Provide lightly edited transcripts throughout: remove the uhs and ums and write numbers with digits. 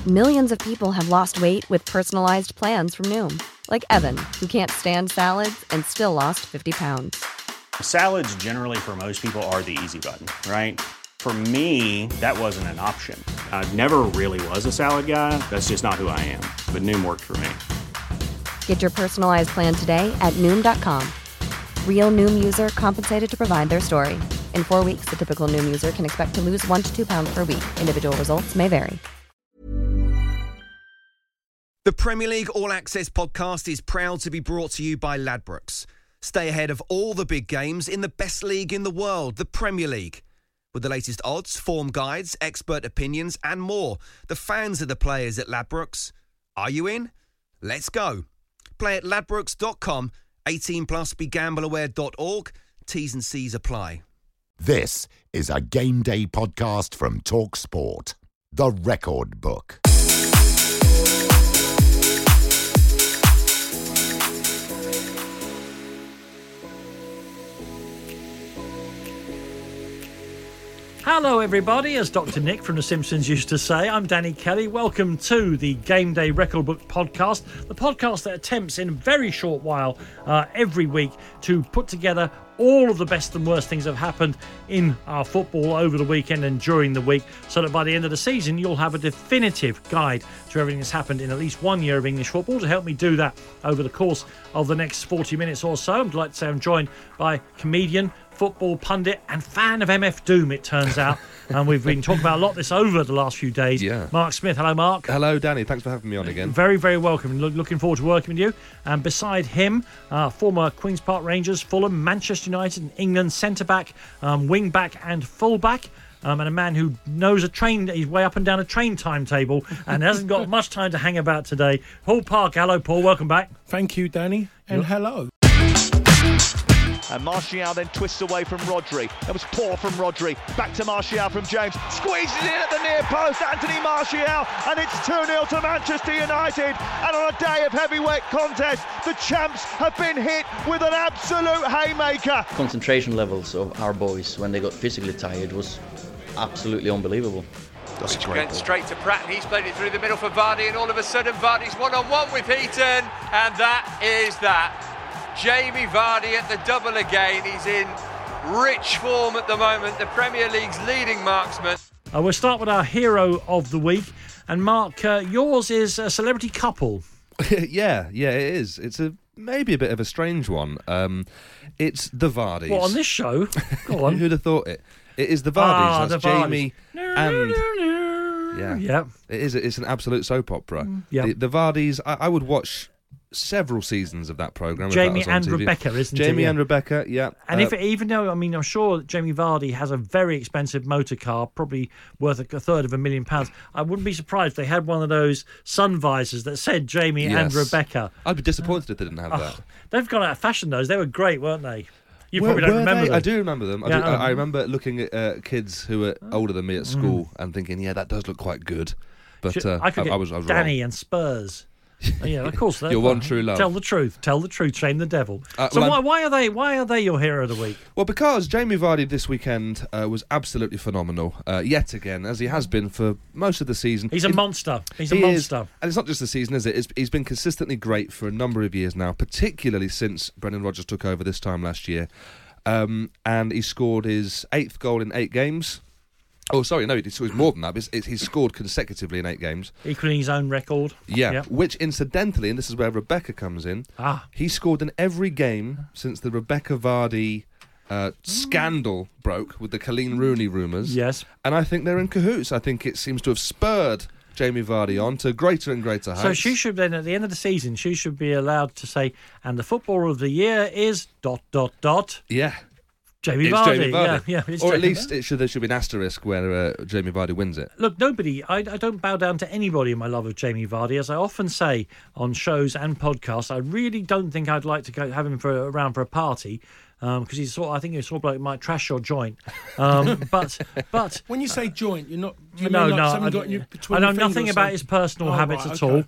Millions of people have lost weight with personalized plans from Noom. Like Evan, who can't stand salads and still lost 50 pounds. Salads generally for most people are the easy button, right? For me, that wasn't an option. I never really was a salad guy. That's just not who I am. But Noom worked for me. Get your personalized plan today at Noom.com. Real Noom user compensated to provide their story. In 4 weeks, the typical Noom user can expect to lose 1 to 2 pounds per week. Individual results may vary. The Premier League All Access podcast is proud to be brought to you by Ladbrokes. Stay ahead of all the big games in the best league in the world, the Premier League. With the latest odds, form guides, expert opinions and more, the fans are the players at Ladbrokes. Are you in? Let's go. Play at ladbrokes.com, 18 plus, begambleaware.org. T's and C's apply. This is a Game Day podcast from TalkSport. The Record Book. Hello everybody, as Dr. Nick from The Simpsons used to say, I'm Danny Kelly. Welcome to the Game Day Record Book podcast, the podcast that attempts in a very short while every week to put together all of the best and worst things that have happened in our football over the weekend and during the week, so that by the end of the season you'll have a definitive guide to everything that's happened in at least 1 year of English football. To help me do that over the course of the next 40 minutes or so, I'm delighted to say I'm joined by comedian, football pundit and fan of MF Doom, it turns out. And we've been talking about a lot this over the last few days. Yeah. Mark Smith. Hello, Mark. Hello, Danny. Thanks for having me on again. Very, very welcome. Looking forward to working with you. And beside him, former Queen's Park Rangers, Fulham, Manchester United and England centre-back, wing-back and full-back. And a man who knows his way up and down a train timetable and hasn't got much time to hang about today. Paul Parker. Hello, Paul. Welcome back. Thank you, Danny. And hello. And Martial then twists away from Rodri. That was poor from Rodri. Back to Martial from James. Squeezes in at the near post, Anthony Martial. And it's 2-0 to Manchester United. And on a day of heavyweight contest, the champs have been hit with an absolute haymaker. Concentration levels of our boys when they got physically tired was absolutely unbelievable. Which went straight to Pratt, and he's played it through the middle for Vardy, and all of a sudden Vardy's one-on-one with Heaton, and that is that. Jamie Vardy at the double again. He's in rich form at the moment, the Premier League's leading marksman. We'll start with our hero of the week. And Mark, yours is a celebrity couple. yeah, it is. It's maybe a bit of a strange one. It's the Vardys. What, on this show? Go on. Who'd have thought it? It is the Vardys. That's the Vardys. Jamie and... Yeah. It is. It's an absolute soap opera. Yeah. The Vardys, I would watch several seasons of that programme. Jamie and Rebecca, isn't it? Jamie and Rebecca, yeah. And even though, I'm sure Jamie Vardy has a very expensive motor car, probably worth a third of £1 million, I wouldn't be surprised if they had one of those sun visors that said Jamie and Rebecca. I'd be disappointed if they didn't have that. They've gone out of fashion, those. They were great, weren't they? You probably don't remember them. I do remember them. Yeah, I remember looking at kids who were older than me at school and thinking, yeah, that does look quite good. But I was Danny wrong. and Spurs. Oh, yeah, of course. Your one true love. Tell the truth, shame the devil. Why are they your hero of the week? Well, because Jamie Vardy this weekend was absolutely phenomenal, yet again, as he has been for most of the season. He's a monster. He's a monster. And it's not just the season, is it? He's been consistently great for a number of years now, particularly since Brendan Rodgers took over this time last year. And he scored his 8th goal in 8 games. Oh, sorry, no, he's more than that. He's scored consecutively in 8 games. Equaling his own record. Yeah, which incidentally, and this is where Rebecca comes in, he scored in every game since the Rebecca Vardy scandal broke with the Colleen Rooney rumours. Yes. And I think they're in cahoots. I think it seems to have spurred Jamie Vardy on to greater and greater heights. So she should then, at the end of the season, she should be allowed to say, and the footballer of the year is ... Yeah. Jamie Vardy. Yeah, or at least there should be an asterisk where Jamie Vardy wins it. Look, I don't bow down to anybody in my love of Jamie Vardy. As I often say on shows and podcasts, I really don't think I'd like to have him around for a party. Because I think he's sort of like might trash your joint. But when you say joint, you're not. I know nothing about his personal habits at all.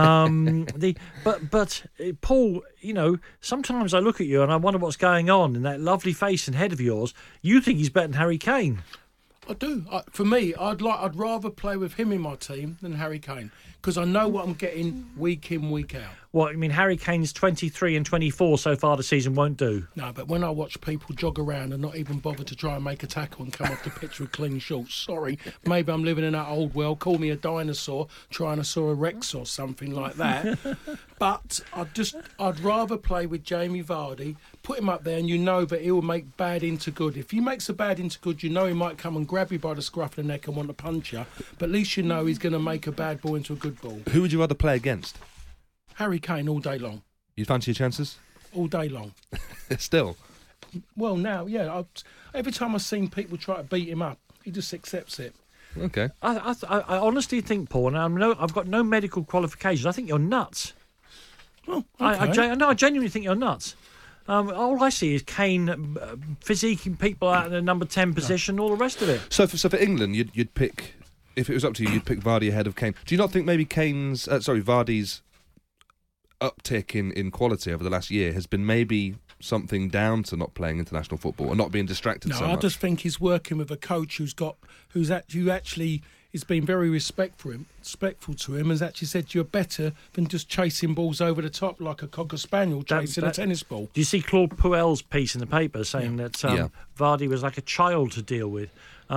But Paul, sometimes I look at you and I wonder what's going on in that lovely face and head of yours. You think he's better than Harry Kane? I do. For me, I'd rather play with him in my team than Harry Kane because I know what I'm getting week in, week out. Well, I mean, Harry Kane's 23 and 24 so far the season won't do. No, but when I watch people jog around and not even bother to try and make a tackle and come off the pitch with clean shorts, sorry, maybe I'm living in that old world. Call me a dinosaur, Tyrannosaurus Rex or something like that. But I'd rather play with Jamie Vardy, put him up there, and you know that he'll make bad into good. If he makes a bad into good, you know he might come and grab you by the scruff of the neck and want to punch you. But at least you know he's going to make a bad ball into a good ball. Who would you rather play against? Harry Kane all day long. You fancy your chances? All day long. Still? Well, now, yeah. Every time I've seen people try to beat him up, he just accepts it. Okay. I honestly think, Paul, and I've got no medical qualifications, I think you're nuts. Oh, okay. I genuinely think you're nuts. All I see is Kane physiquing people out in the number 10 position, all the rest of it. So for England, you'd pick, if it was up to you, you'd pick Vardy ahead of Kane. Do you not think maybe Vardy's uptick in quality over the last year has been maybe something down to not playing international football and not being distracted so much? No, I just think he's working with a coach who actually has been very respectful to him, has actually said you're better than just chasing balls over the top like a cocker spaniel chasing a tennis ball. Do you see Claude Puel's piece in the paper saying that Vardy was like a child to deal with?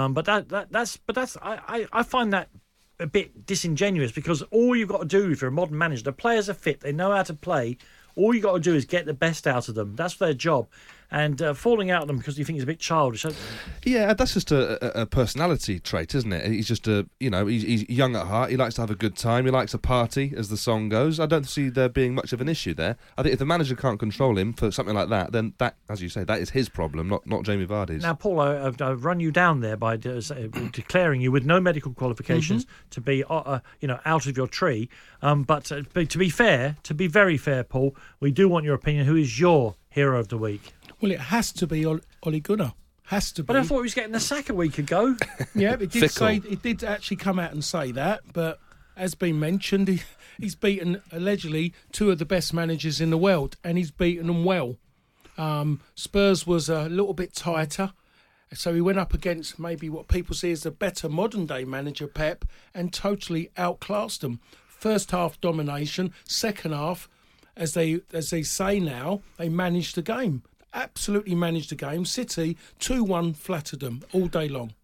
I find that a bit disingenuous because all you've got to do if you're a modern manager, the players are fit, they know how to play. All you got to do is get the best out of them. That's their job. And falling out of them because you think he's a bit childish. Yeah, that's just a personality trait, isn't it? He's just he's young at heart. He likes to have a good time. He likes a party, as the song goes. I don't see there being much of an issue there. I think if the manager can't control him for something like that, then that, as you say, that is his problem, not Jamie Vardy's. Now, Paul, I've run you down there by declaring you with no medical qualifications to be, out of your tree. But to be fair, to be very fair, Paul, we do want your opinion. Who is your hero of the week? Well, it has to be Ole Gunnar. Has to be. But I thought he was getting the sack a week ago. Yeah, it did actually come out and say that. But as been mentioned, he's beaten allegedly two of the best managers in the world, and he's beaten them well. Spurs was a little bit tighter, so he went up against maybe what people see as a better modern day manager, Pep, and totally outclassed them. First half domination, second half, as they say now, they managed the game. Absolutely managed the game. City 2-1 flattered them all day long.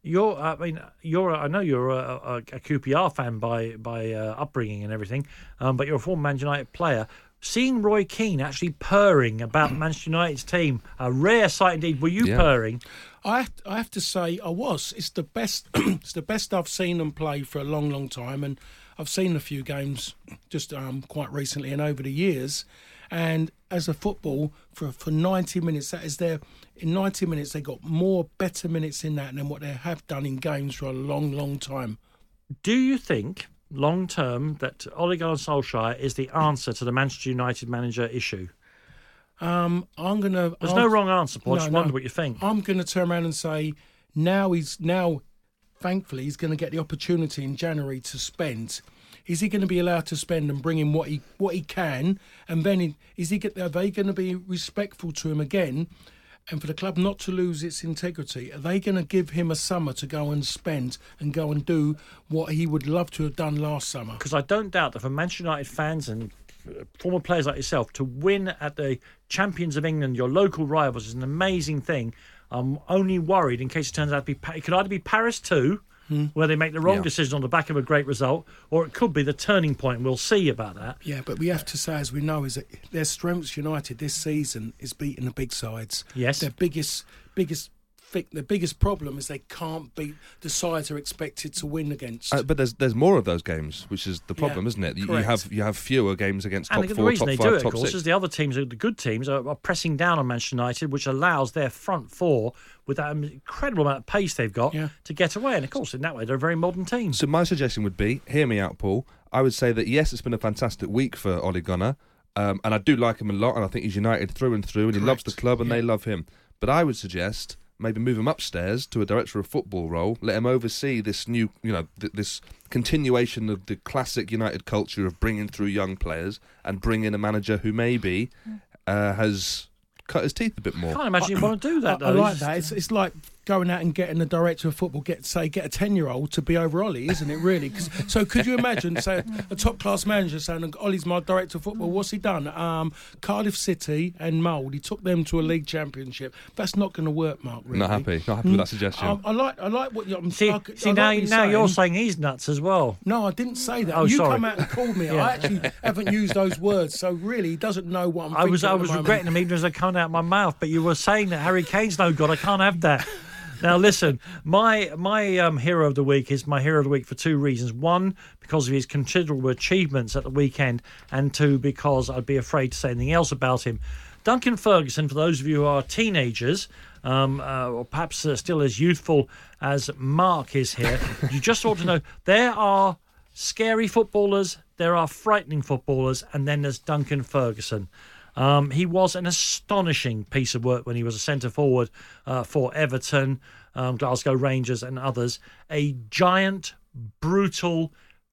I know you're a QPR fan by upbringing and everything, but you're a former Manchester United player. Seeing Roy Keane actually purring about Manchester United's team, a rare sight indeed. Were you purring? I have to say I was. It's the best. It's the best I've seen them play for a long, long time, and I've seen a few games just quite recently and over the years. And as a football, for 90 minutes, in 90 minutes, they got more better minutes in that than what they have done in games for a long, long time. Do you think, long term, that Ole Gunnar Solskjaer is the answer to the Manchester United manager issue? There's no wrong answer, Paul. I just wonder what you think. I'm going to turn around and say now, thankfully, he's going to get the opportunity in January to spend. Is he going to be allowed to spend and bring in what he can? And then are they going to be respectful to him again? And for the club not to lose its integrity, are they going to give him a summer to go and spend and go and do what he would love to have done last summer? Because I don't doubt that for Manchester United fans and former players like yourself, to win at the Champions of England, your local rivals, is an amazing thing. I'm only worried in case it turns out to be... It could either be Paris 2... where they make the wrong decision on the back of a great result, or it could be the turning point. We'll see about that. Yeah, but we have to say, as we know, is that their strengths United this season is beating the big sides. Yes. Their biggest problem is they can't beat the sides they're expected to win against. But there's more of those games, which is the problem, isn't it? You have fewer games against top 4, top 5, top 6. And the reason they do it, of course, is the other teams, the good teams, are pressing down on Manchester United, which allows their front four, with that incredible amount of pace they've got, to get away. And, of course, in that way, they're a very modern team. So my suggestion would be, hear me out, Paul, I would say that, yes, it's been a fantastic week for Ole Gunnar, and I do like him a lot, and I think he's United through and through, and he loves the club, and they love him. But I would suggest... maybe move him upstairs to a director of football role, let him oversee this new, this continuation of the classic United culture of bringing through young players and bring in a manager who maybe has cut his teeth a bit more. I can't imagine you want to do that, though. I like that. It's like going out and getting the director of football, get a 10-year-old to be over Ollie, isn't it, really? So could you imagine, say, a top-class manager saying, Ollie's my director of football, what's he done? Cardiff City and Mould, he took them to a league championship. That's not going to work, Mark, really. Not happy with that suggestion. I like what you're saying. Now you're saying he's nuts as well. No, I didn't say that. Oh, you sorry. come out and called me. Yeah. I actually haven't used those words, so really he doesn't know what I'm thinking. I was regretting them even as they come out of my mouth, but you were saying that Harry Kane's no good. I can't have that. Now listen, my hero of the week is my hero of the week for two reasons. One, because of his considerable achievements at the weekend, and two, because I'd be afraid to say anything else about him. Duncan Ferguson, for those of you who are teenagers, or perhaps still as youthful as Mark is here, you just ought to know there are scary footballers, there are frightening footballers, and then there's Duncan Ferguson. He was an astonishing piece of work when he was a centre forward for Everton, Glasgow Rangers and others. A giant, brutal,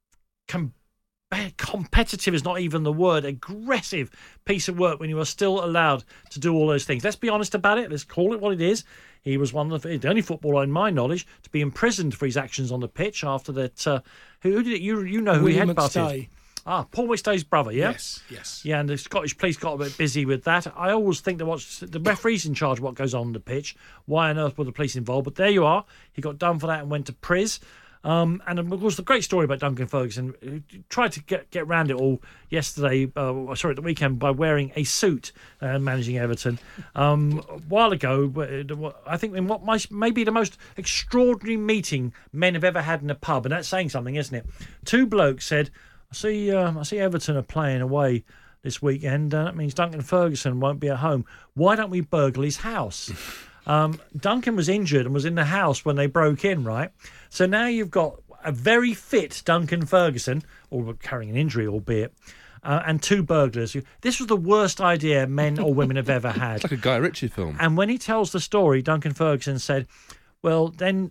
competitive is not even the word, aggressive piece of work when you were still allowed to do all those things. Let's be honest about it. Let's call it what it is. He was one of the only footballer, in my knowledge, to be imprisoned for his actions on the pitch after that. Who did it? You know who William he headbutted. McStay. Paul McStay's brother, yeah? Yes. Yeah, and the Scottish police got a bit busy with that. I always think that the referee's in charge of what goes on the pitch. Why on earth were the police involved? But there you are. He got done for that and went to prison. And of course, the great story about Duncan Ferguson, who tried to get around it all yesterday, at the weekend, by wearing a suit managing Everton. A while ago, I think in what may be the most extraordinary meeting men have ever had in a pub, and that's saying something, isn't it? Two blokes said, I see Everton are playing away this weekend. That means Duncan Ferguson won't be at home. Why don't we burgle his house? Duncan was injured and was in the house when they broke in, right? So now you've got a very fit Duncan Ferguson, or carrying an injury, albeit, and two burglars. This was the worst idea men or women have ever had. It's like a Guy Ritchie film. And when he tells the story, Duncan Ferguson said, well, then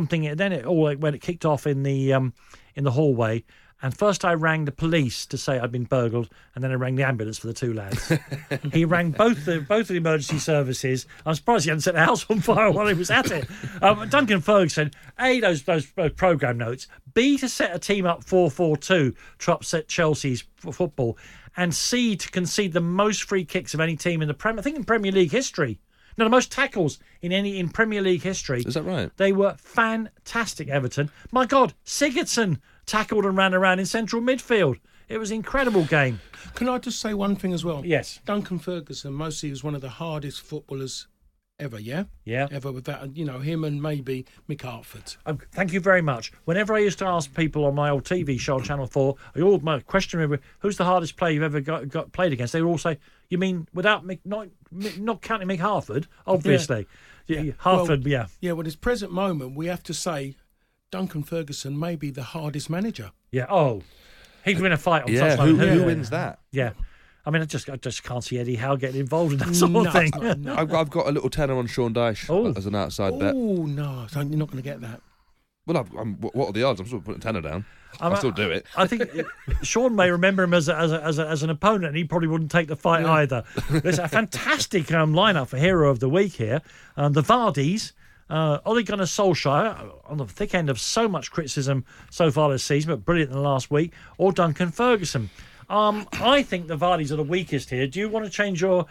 it kicked off in the hallway. And first I rang the police to say I'd been burgled, and then I rang the ambulance for the two lads. He rang both the emergency services. I'm surprised he hadn't set the house on fire while he was at it. Duncan Ferguson, A, those programme notes, B, to set a team up 4-4-2 to upset Chelsea's football, and C, to concede the most free kicks of any team in in Premier League history. No, the most tackles in Premier League history. Is that right? They were fantastic, Everton. My God, Sigurdsson tackled and ran around in central midfield. It was an incredible game. Can I just say one thing as well? Yes. Duncan Ferguson, mostly, was one of the hardest footballers ever, yeah? Yeah. Ever, with that, him and maybe Mick Hartford. Thank you very much. Whenever I used to ask people on my old TV show on Channel 4, my question, who's the hardest player you've ever got played against? They would all say, you mean without not counting Mick Hartford? Obviously. Yeah. Hartford, yeah. Yeah, well, at this present moment, we have to say Duncan Ferguson may be the hardest manager. Yeah, he'd win a fight on such who wins that? Yeah. I mean, I just can't see Eddie Howe getting involved in that sort of thing. No. I've got a little tenner on Sean Dyche as an outside bet. Oh, no, you're not going to get that. Well, what are the odds? I'm still putting a tenner down. I'll still do it. I think Sean may remember him as an opponent, and he probably wouldn't take the fight either. There's a fantastic lineup for Hero of the Week here. The Vardys, Ole Gunnar Solskjaer, on the thick end of so much criticism so far this season, but brilliant in the last week, or Duncan Ferguson. I think the Vardys are the weakest here. Do you want to change your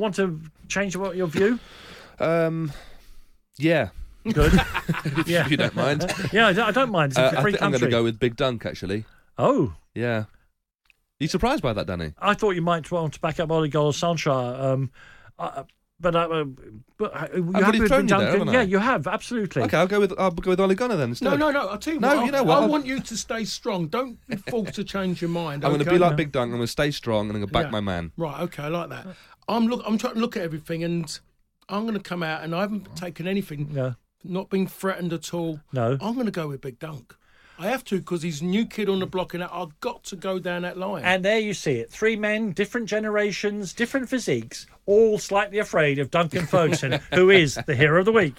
view? Yeah. Good. If you don't mind. Yeah, I don't mind. It's a free I think country. I'm going to go with Big Dunk, actually. Oh. Yeah. Are you surprised by that, Danny? I thought you might want to back up Ole Gunnar Solskjaer. But you have really thrown you there, haven't I? Yeah, you have, absolutely. Okay, I'll go with Ole Gunnar then instead. No. I'll tell you no, what. You know what? I want you to stay strong. Don't be forced to change your mind. I'm going to be like Big Dunk. I'm going to stay strong and I'm going to back my man. Right. Okay, I like that. I'm trying to look at everything, and I'm going to come out, and I haven't taken anything. No. Not being threatened at all. No. I'm going to go with Big Dunk. I have to, because he's new kid on the block, and I've got to go down that line. And there you see it. 3 men, different generations, different physiques, all slightly afraid of Duncan Ferguson, who is the Hero of the Week.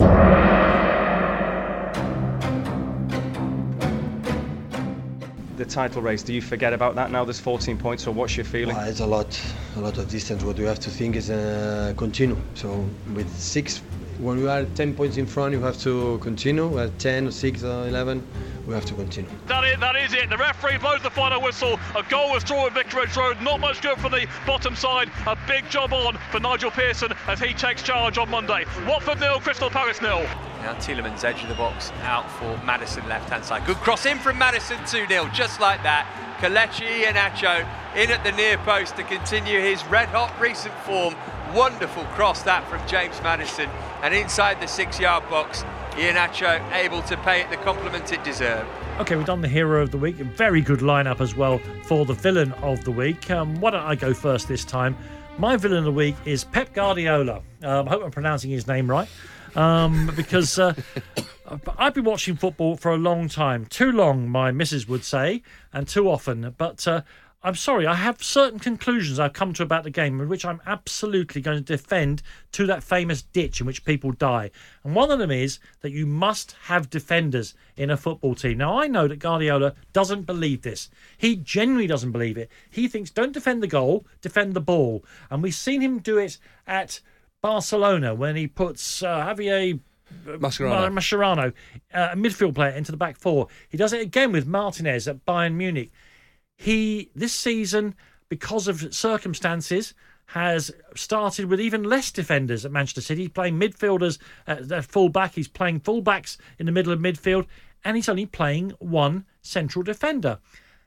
The title race, do you forget about that now? There's 14 points, so what's your feeling? It's a lot of distance. What you have to think is continue. So with 6 when we are 10 points in front, you have to continue. We are 10, 6, 11. We have to continue. That is it. The referee blows the final whistle. A goal was drawn at Vicarage Road. Not much good for the bottom side. A big job on for Nigel Pearson as he takes charge on Monday. Watford 0, Crystal Palace 0. Now Tielemans edge of the box out for Maddison left-hand side. Good cross in from Maddison, 2-0, just like that. Kelechi Iheanacho in at the near post to continue his red-hot recent form. Wonderful cross that from James Maddison. And inside the 6-yard box, Iheanacho able to pay it the compliment it deserved. OK, we've done the hero of the week. A very good lineup as well for the villain of the week. Why don't I go first this time? My villain of the week is Pep Guardiola. I hope I'm pronouncing his name right. Because I've been watching football for a long time. Too long, my missus would say, and too often. But I'm sorry, I have certain conclusions I've come to about the game in which I'm absolutely going to defend to that famous ditch in which people die. And one of them is that you must have defenders in a football team. Now, I know that Guardiola doesn't believe this. He genuinely doesn't believe it. He thinks, don't defend the goal, defend the ball. And we've seen him do it at Barcelona when he puts Javier Mascherano, a midfield player, into the back four. He does it again with Martinez at Bayern Munich. He, this season, because of circumstances, has started with even less defenders at Manchester City. He's playing midfielders at full-back. He's playing full-backs in the middle of midfield. And he's only playing one central defender.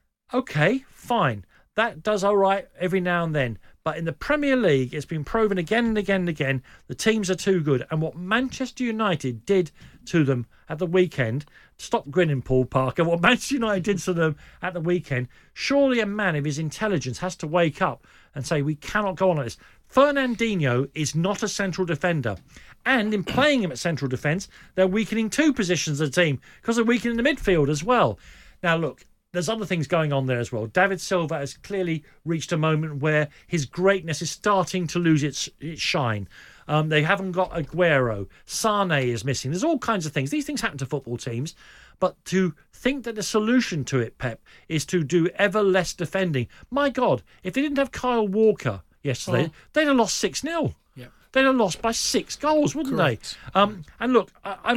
OK, fine. That does all right every now and then. But in the Premier League, it's been proven again and again and again, the teams are too good. And what Manchester United did to them at the weekend, stop grinning, Paul Parker, what Manchester United did to them at the weekend, surely a man of his intelligence has to wake up and say, we cannot go on like this. Fernandinho is not a central defender. And in playing him at central defence, they're weakening two positions of the team because they're weakening the midfield as well. Now, look, there's other things going on there as well. David Silva has clearly reached a moment where his greatness is starting to lose its shine. They haven't got Aguero. Sane is missing. There's all kinds of things. These things happen to football teams. But to think that the solution to it, Pep, is to do ever less defending. My God, if they didn't have Kyle Walker yesterday, they'd have lost 6-0. Yeah. They'd have lost by 6 goals, wouldn't Correct. They? And look,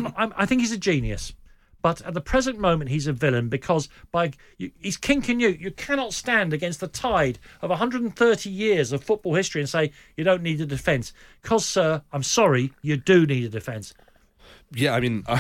I think he's a genius. But at the present moment, he's a villain because he's kinking you. You cannot stand against the tide of 130 years of football history and say you don't need a defence. Because, sir, I'm sorry, you do need a defence. Yeah, I mean...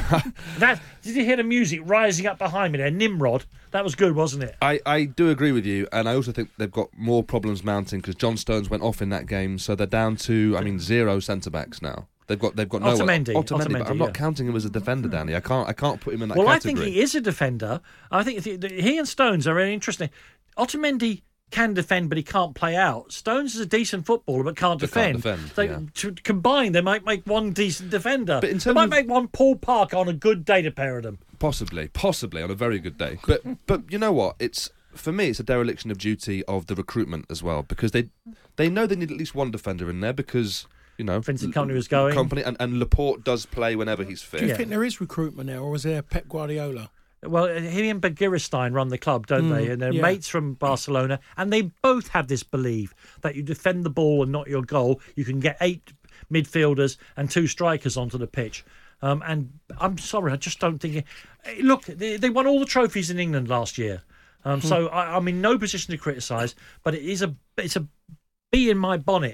Did you hear the music rising up behind me there? Nimrod. That was good, wasn't it? I do agree with you, and I also think they've got more problems mounting because John Stones went off in that game, so they're down to, 0 centre-backs now. They've got no Otamendi, but I'm not counting him as a defender, Danny. I can't put him in that category. Well, I think he is a defender. I think he and Stones are really interesting. Otamendi can defend, but he can't play out. Stones is a decent footballer, but can't defend. To combine, they might make one decent defender. But they might make one Paul Parker on a good day to pair of them. Possibly on a very good day. But you know what? For me, it's a dereliction of duty of the recruitment as well because they know they need at least one defender in there because. Vincent Kompany was going. And Laporte does play whenever he's fit. Do you think there is recruitment now, or is there Pep Guardiola? Well, he and Begiristain run the club, don't they? And they're mates from Barcelona, and they both have this belief that you defend the ball and not your goal. You can get 8 midfielders and 2 strikers onto the pitch. And I'm sorry, I just don't think... Look, they won all the trophies in England last year. So I'm in no position to criticise, but it's a bee in my bonnet.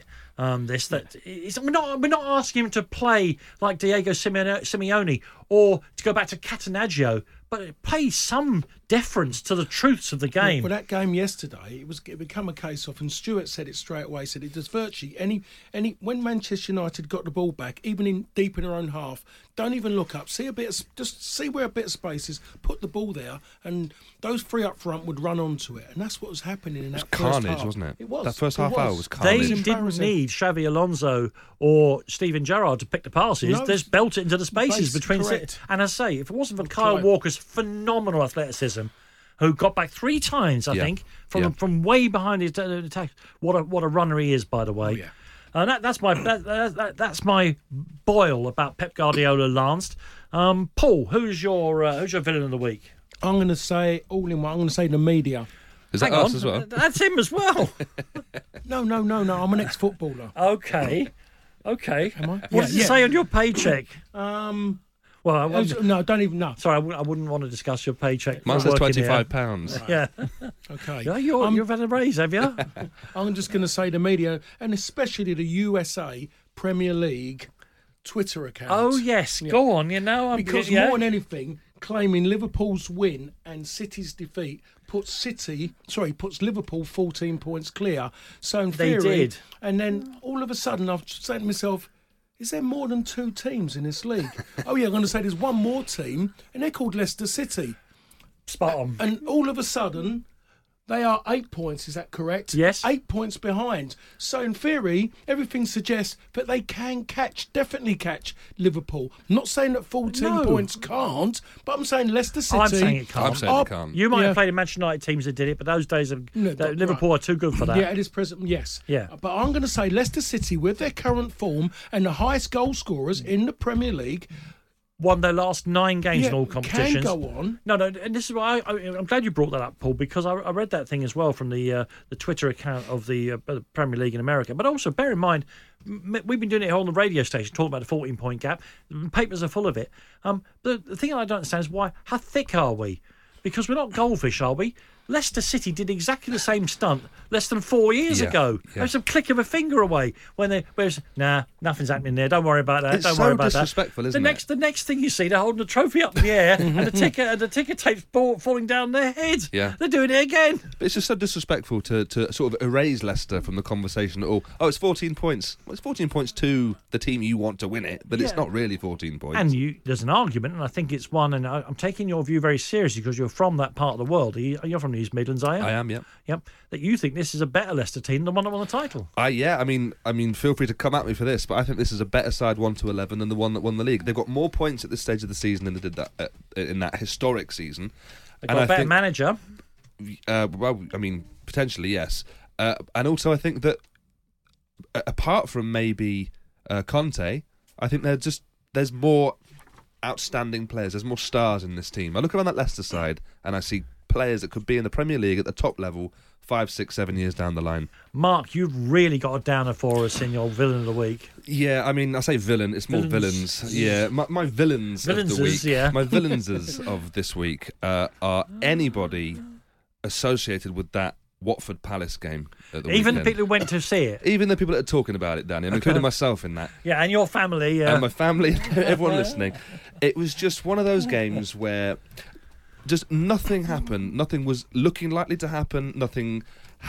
We're not asking him to play like Diego Simeone or to go back to Catenaccio, but pay some deference to the truths of the game. Well, that game yesterday, it became a case of, and Stuart said it straight away. Said it does virtually any when Manchester United got the ball back, even in deep in their own half, don't even look up. Just see where a bit of space is. Put the ball there, and those 3 up front would run onto it, and that's what was happening in that first half. Carnage, wasn't it? It was. That first half hour was carnage. They didn't need Xavi Alonso or Steven Gerrard to pick the passes. No, just belt it into the spaces between. And I say, if it wasn't for Kyle Walker's phenomenal athleticism, who got back 3 times, I think, from way behind his attack. What a runner he is, by the way. Oh, yeah. That's my boil about Pep Guardiola, Lanced. Paul, who's your villain of the week? I'm going to say all in one. I'm going to say the media. Is that us as well? That's him as well. No. I'm an ex-footballer. Okay. Okay. Am I? What does it say on your paycheck? Well, no, don't even know. Sorry, I wouldn't want to discuss your paycheck. Mine says £25. Right. Yeah. Okay. Yeah, you've had a raise, have you? I'm just going to say the media, and especially the USA Premier League Twitter account. Oh, yes. Yeah. Go on, because more than anything, claiming Liverpool's win and City's defeat puts Liverpool 14 points clear. So in theory, they did. And then all of a sudden, I've said to myself, is there more than 2 teams in this league? Oh, yeah, I'm going to say there's one more team, and they're called Leicester City. Spot on. And all of a sudden, they are 8 points, is that correct? Yes. 8 points behind. So in theory, everything suggests that they can definitely catch Liverpool. I'm not saying that 14 points can't, but I'm saying Leicester City. I'm saying it can't. I'm saying it can't. You might have played in Manchester United teams that did it, but those days Liverpool are too good for that. Yeah, at this present, yes. Yeah. But I'm going to say Leicester City, with their current form and the highest goal scorers in the Premier League, won their last 9 games in all competitions. Can go on. No, and this is why I'm glad you brought that up, Paul, because I read that thing as well from the Twitter account of the Premier League in America. But also, bear in mind, we've been doing it here on the radio station, talking about the 14-point gap. The papers are full of it. The thing I don't understand is how thick are we? Because we're not goldfish, are we? Leicester City did exactly the same stunt less than 4 years ago. It was a click of a finger away whereas nothing's happening there. Don't worry about that. Don't worry about that. It's so disrespectful, isn't it? The next thing you see, they're holding the trophy up in the air and the ticker tape's falling down their head. Yeah. They're doing it again. But it's just so disrespectful to sort of erase Leicester from the conversation at all. Oh, it's 14 points. Well, it's 14 points to the team you want to win it, but it's not really 14 points. And there's an argument, and I think it's one, and I'm taking your view very seriously because you're from that part of the world. You're from the East Midlands, are you? I am, yeah. Yep. That you think this is a better Leicester team than the one that won the title. Yeah. I mean, feel free to come at me for this, but I think this is a better side 1-11 than the one that won the league. They've got more points at this stage of the season than they did that in that historic season. They've got a better manager. Well, I mean, potentially yes. And also, I think that apart from maybe Conte, I think there's more outstanding players. There's more stars in this team. I look around that Leicester side and I see players that could be in the Premier League at the top level 5, 6, 7 years down the line. Mark, you've really got a downer for us in your villain of the week. Yeah, I mean, I say villain, it's more villains. Yeah, my villains of the week. Yeah. My villains of this week are anybody associated with that Watford Palace game at the Even weekend. the people who went to see it? Even the people that are talking about it, Danny. I'm including myself in that. Yeah, and your family. And my family, everyone listening. It was just one of those games where just nothing happened. Nothing was looking likely to happen. Nothing.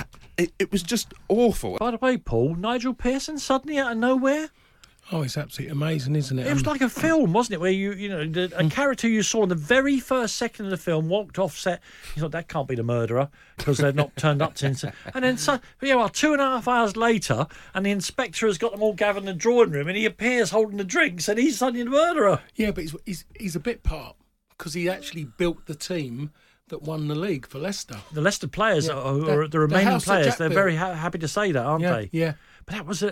It was just awful. By the way, Paul, Nigel Pearson suddenly out of nowhere. Oh, it's absolutely amazing, isn't it? It was like a film, wasn't it? Where a character you saw in the very first second of the film walked off set. You thought that can't be the murderer because they've not turned up since. And then, 2.5 hours later, and the inspector has got them all gathered in the drawing room, and he appears holding the drinks, and he's suddenly the murderer. Yeah, but he's a bit part because he actually built the team that won the league for Leicester. The Leicester players, the remaining players, they're very happy to say that, aren't they? Yeah. But that was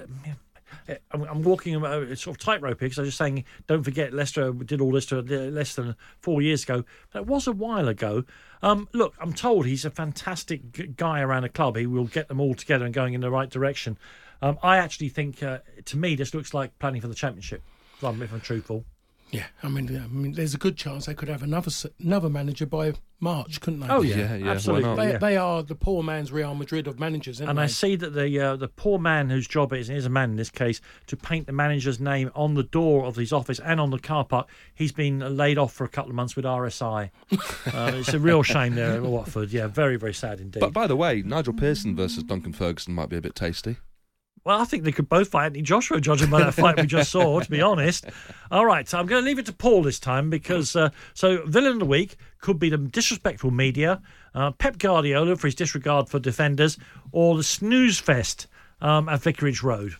I'm walking a sort of tightrope here because I was just saying, don't forget Leicester did all this less than 4 years ago. But it was a while ago. Look, I'm told he's a fantastic guy around the club. He will get them all together and going in the right direction. I actually think, to me, this looks like planning for the Championship, if I'm truthful. Yeah, I mean, there's a good chance they could have another manager by March, couldn't they? Oh yeah, absolutely. They are the poor man's Real Madrid of managers, aren't and they? I see that the poor man whose job it is a man in this case, to paint the manager's name on the door of his office and on the car park. He's been laid off for a couple of months with RSI. It's a real shame there at Watford. Yeah, very, very sad indeed. But by the way, Nigel Pearson versus Duncan Ferguson might be a bit tasty. Well, I think they could both fight Anthony Joshua, judging by that fight we just saw, to be honest. All right, so I'm going to leave it to Paul this time because, villain of the week could be the disrespectful media, Pep Guardiola for his disregard for defenders, or the snooze fest at Vicarage Road.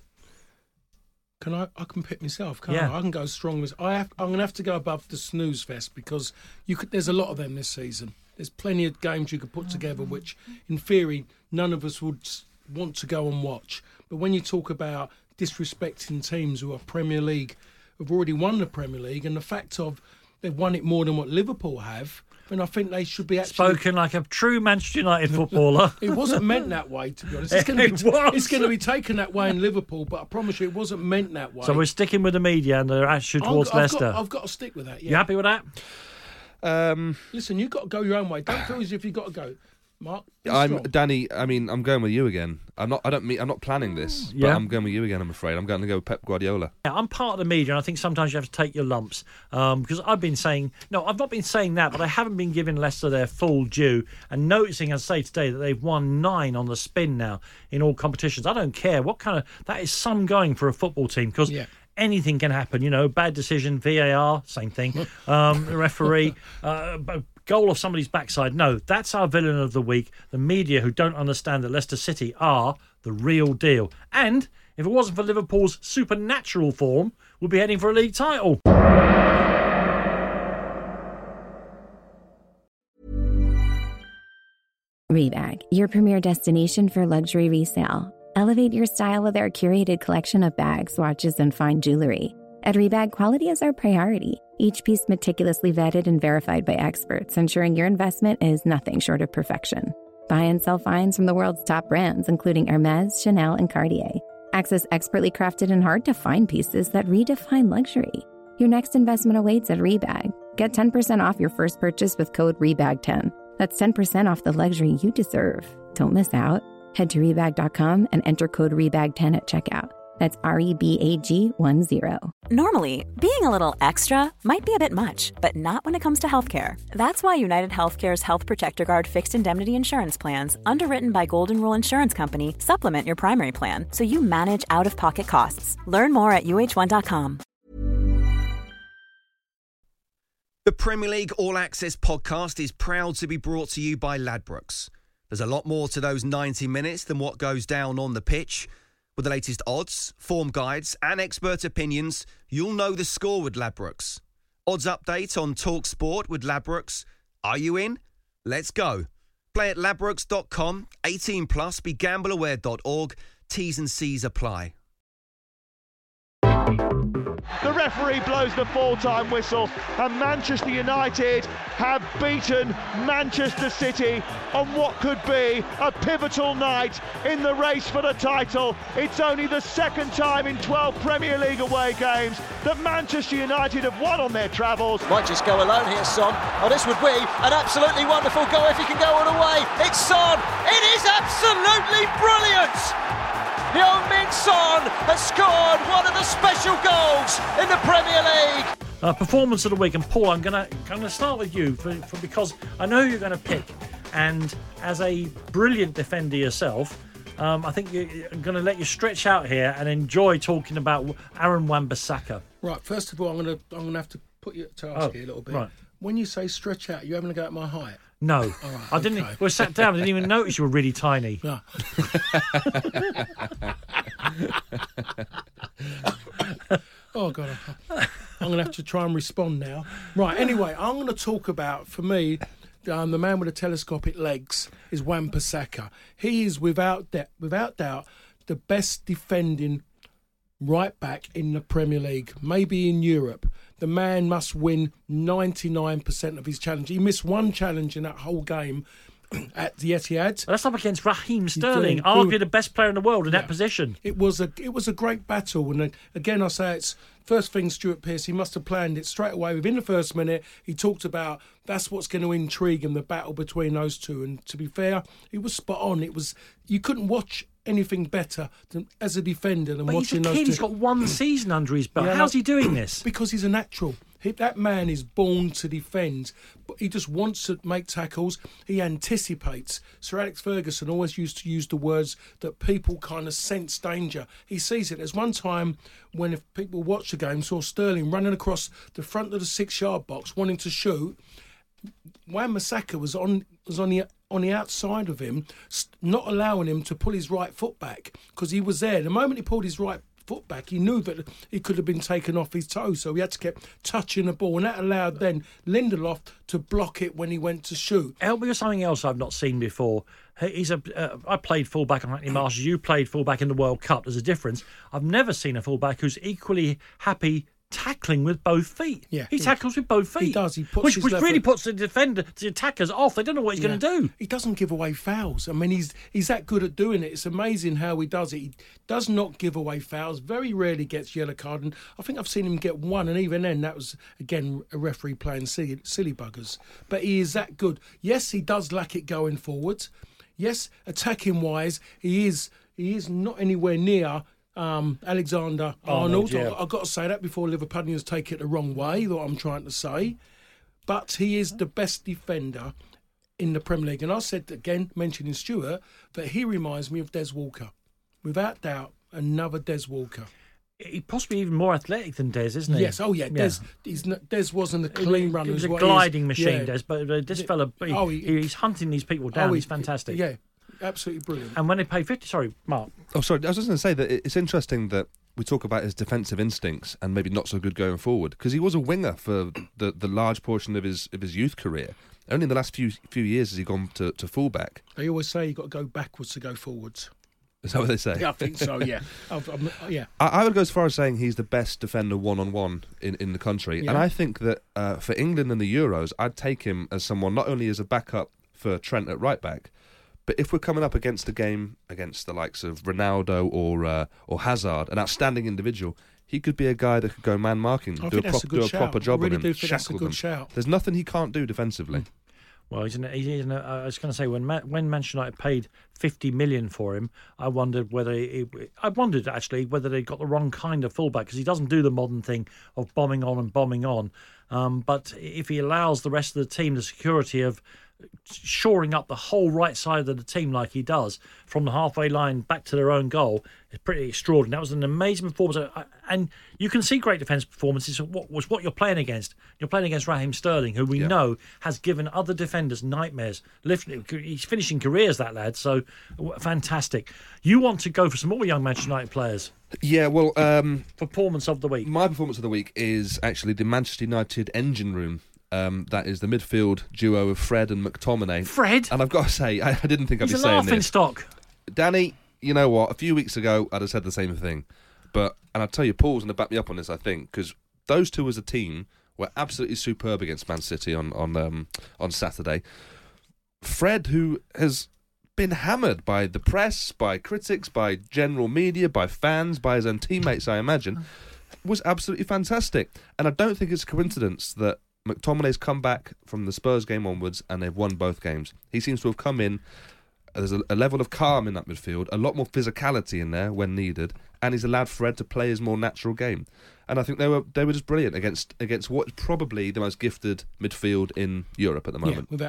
I can pick myself, can't I? I can go strong as I'm going to have to go above the snooze fest because there's a lot of them this season. There's plenty of games you could put together which, in theory, none of us would want to go and watch. But when you talk about disrespecting teams who are Premier League, have already won the Premier League, and the fact of they've won it more than what Liverpool have, And I think they should be spoken like a true Manchester United footballer. It wasn't meant that way, to be honest. It's going to be taken that way in Liverpool, but I promise you, it wasn't meant that way. So we're sticking with the media and their attitude towards Leicester. I've got to stick with that. Yeah. You happy with that? Listen, you've got to go your own way. Don't feel as if you've got to go. Mark, Danny. I mean, I'm going with you again. I'm not planning this, but I'm going with you again. I'm afraid I'm going to go with Pep Guardiola. Yeah, I'm part of the media, and I think sometimes you have to take your lumps because I've not been saying that, but I haven't been giving Leicester their full due and noticing, as I say today, that they've won 9 on the spin now in all competitions. I don't care what kind of that is some going for a football team because. Yeah. Anything can happen, bad decision, VAR, same thing, referee, goal off somebody's backside. No, that's our villain of the week, the media who don't understand that Leicester City are the real deal. And if it wasn't for Liverpool's supernatural form, we'd be heading for a league title. Rebag, your premier destination for luxury resale. Elevate your style with our curated collection of bags, watches, and fine jewelry. At Rebag, quality is our priority. Each piece meticulously vetted and verified by experts, ensuring your investment is nothing short of perfection. Buy and sell finds from the world's top brands, including Hermès, Chanel, and Cartier. Access expertly crafted and hard-to-find pieces that redefine luxury. Your next investment awaits at Rebag. Get 10% off your first purchase with code REBAG10. That's 10% off the luxury you deserve. Don't miss out. Head to Rebag.com and enter code REBAG10 at checkout. That's REBAG10. Normally, being a little extra might be a bit much, but not when it comes to healthcare. That's why United Healthcare's Health Protector Guard fixed indemnity insurance plans, underwritten by Golden Rule Insurance Company, supplement your primary plan so you manage out-of-pocket costs. Learn more at UH1.com. The Premier League All Access podcast is proud to be brought to you by Ladbrokes. There's a lot more to those 90 minutes than what goes down on the pitch. With the latest odds, form guides and expert opinions, you'll know the score with Ladbrokes. Odds update on Talk Sport with Ladbrokes. Are you in? Let's go. Play at ladbrokes.com, 18 plus, begambleaware.org. T's and C's apply. The referee blows the full-time whistle and Manchester United have beaten Manchester City on what could be a pivotal night in the race for the title. It's only the second time in 12 Premier League away games that Manchester United have won on their travels. Might just go alone here, Son. Oh, this would be an absolutely wonderful goal if he can go all the way. It's Son. It is absolutely brilliant. Heung-min Son has scored one of the special goals in the Premier League. Performance of the week, and Paul, I'm gonna start with you for because I know you're going to pick, and as a brilliant defender yourself, I think I'm going to let you stretch out here and enjoy talking about Aaron Wan-Bissaka. Right, first of all, I'm going to have to put you to task here a little bit. Right. When you say stretch out, you're having a go at my height. No, right, I didn't. Okay. We sat down. I didn't even notice you were really tiny. No. Oh God, I'm going to have to try and respond now. Right. Anyway, I'm going to talk about, for me, the man with the telescopic legs is Wan-Bissaka. He is without doubt the best defending right back in the Premier League, maybe in Europe. The man must win 99% of his challenge. He missed one challenge in that whole game at the Etihad. That's up against Raheem Sterling, arguably the best player in the world in that position. It was a great battle, and again I say it's first thing. Stuart Pearce, he must have planned it straight away within the first minute. He talked about that's what's going to intrigue him, the battle between those two. And to be fair, he was spot on. You couldn't watch anything better than as a defender than watching those two. He's got one season under his belt. How's he doing this? Because he's a natural. That man is born to defend, but he just wants to make tackles. He anticipates. Sir Alex Ferguson always used to use the words that people kind of sense danger. He sees it. There's one time when if people watch the game, saw Sterling running across the front of the 6-yard box wanting to shoot. Wan-Bissaka was on the outside of him, not allowing him to pull his right foot back because he was there. The moment he pulled his right foot back, he knew that he could have been taken off his toes, so he had to keep touching the ball, and that allowed then Lindelof to block it when he went to shoot. Help me with something else I've not seen before. I played fullback on Hackney Masters. You played fullback in the World Cup. There's a difference. I've never seen a fullback who's equally happy tackling with both feet. Yeah, he tackles with both feet. He does. He puts which really puts the attackers off. They don't know what he's going to do. He doesn't give away fouls. I mean, he's that good at doing it. It's amazing how he does it. He does not give away fouls. Very rarely gets yellow card. And I think I've seen him get one, and even then, that was again a referee playing silly buggers. But he is that good. Yes, he does lack it going forwards. Yes, attacking wise, he is not anywhere near Alexander Arnold. Yeah. I've got to say that before Liverpudlians take it the wrong way, what I'm trying to say. But he is the best defender in the Premier League. And I said, again, mentioning Stuart, that he reminds me of Des Walker. Without doubt, another Des Walker. He's possibly even more athletic than Des, isn't he? Yes, Des wasn't a clean runner. He was a what gliding he is. machine, Yeah. Des, but this fella, he's hunting these people down. He's fantastic. Yeah, absolutely brilliant. And when they pay 50... Sorry, Mark. Oh, sorry. I was just going to say that it's interesting that we talk about his defensive instincts and maybe not so good going forward, because he was a winger for the large portion of his youth career. Only in the last few years has he gone to fullback. They always say you've got to go backwards to go forwards. Is that what they say? Yeah, I think so, yeah. Yeah. I would go as far as saying he's the best defender one-on-one in the country. Yeah. And I think that for England and the Euros, I'd take him as someone not only as a backup for Trent at right-back, but if we're coming up against a game against the likes of Ronaldo or Hazard, an outstanding individual, he could be a guy that could go man-marking, do a proper job on him, shackle them. There's nothing he can't do defensively. Well, I was going to say, when Manchester United paid 50 million for him, I wondered whether they got the wrong kind of fullback, because he doesn't do the modern thing of bombing on and bombing on. But if he allows the rest of the team the security of shoring up the whole right side of the team like he does, from the halfway line back to their own goal, it's pretty extraordinary. That was an amazing performance, and you can see great defence performances. What you're playing against. You're playing against Raheem Sterling, who we know has given other defenders nightmares. He's finishing careers, that lad, so fantastic. You want to go for some more young Manchester United players? Yeah, well... performance of the week. My performance of the week is actually the Manchester United engine room. That is the midfield duo of Fred and McTominay. Fred? And I've got to say, I didn't think I'd be saying this. He's a laughing stock. Danny, you know what? A few weeks ago, I'd have said the same thing. And I'll tell you, Paul's going to back me up on this, I think, because those two as a team were absolutely superb against Man City on Saturday. Fred, who has been hammered by the press, by critics, by general media, by fans, by his own teammates, I imagine, was absolutely fantastic. And I don't think it's a coincidence that McTominay's come back from the Spurs game onwards and they've won both games. He seems to have come in. There's a level of calm in that midfield, a lot more physicality in there when needed, and he's allowed Fred to play his more natural game. And I think they were just brilliant against what's probably the most gifted midfield in Europe at the moment. Yeah,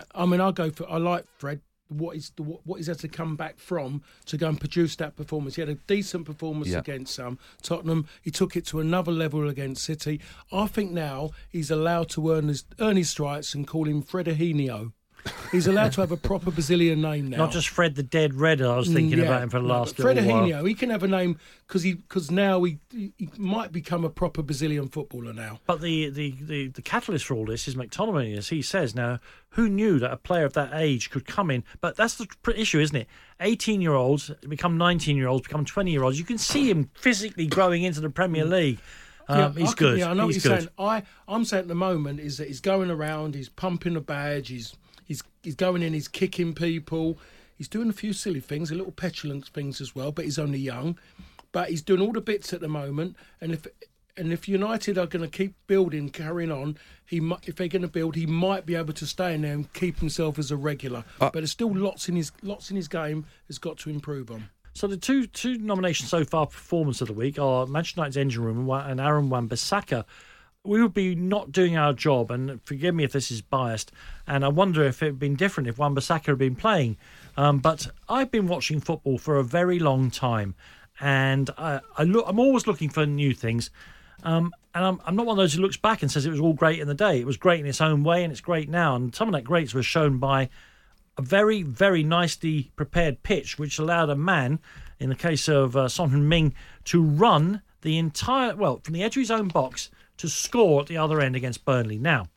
I like Fred. What he's had to come back from to go and produce that performance. He had a decent performance against Tottenham. He took it to another level against City. I think now he's allowed to earn his stripes and call him Fredinho. He's allowed to have a proper Brazilian name now. Not just Fred the Dead Red. I was thinking about him for the last little while. Fredinho. He can have a name because now he might become a proper Brazilian footballer now. But the catalyst for all this is McTominay, as he says. Now, who knew that a player of that age could come in? But that's the issue, isn't it? 18-year-olds become 19-year-olds, become 20-year-olds. You can see him physically growing into the Premier League. He's good. I know what he's you're good. saying. I'm saying at the moment is that he's going around, he's pumping the badge, He's going in, he's kicking people. He's doing a few silly things, a little petulant things as well, but he's only young. But he's doing all the bits at the moment. And if United are going to keep building, carrying on, if they're going to build, he might be able to stay in there and keep himself as a regular. But there's still lots in his game has got to improve on. So the two nominations so far, performance of the week, are Manchester United's engine room and Aaron Wan-Bissaka. We would be not doing our job, and forgive me if this is biased, and I wonder if it had been different if Wan-Bissaka had been playing. But I've been watching football for a very long time, and I'm always looking for new things. And I'm not one of those who looks back and says it was all great in the day. It was great in its own way, and it's great now. And some of that greats was shown by a very, very nicely prepared pitch, which allowed a man, in the case of Son Heung-min, to run the entire, from the edge of his own box to score at the other end against Burnley. Now,